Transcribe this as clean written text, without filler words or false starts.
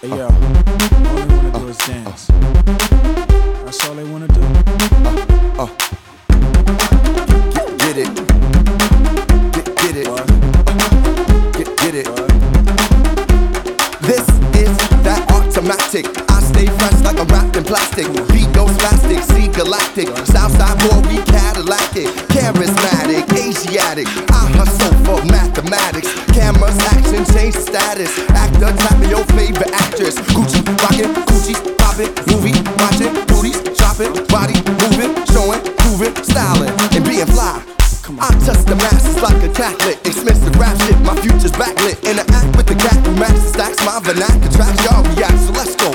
Hey yo, all they wanna do is dance. That's all they wanna do. Get it. Get it. Get it. This is that automatic. I stay fresh like I'm wrapped in plastic. Beat goes plastic, see galactic. Southside boy, we Cadillac-ic. Charismatic, Asiatic. I hustle for mathematics. Cameras, action, change the status. Actor, tap me your favorite actress. Gucci, rockin', Gucci's poppin'. Movie, watchin', booties, shopping, body moving, showing, proving, styling, and being fly. I touch the masses like a Catholic. Expensive rap shit, my future's backlit. Interact with the cat who match the stacks. My vernacular tracks, y'all react, so let's go.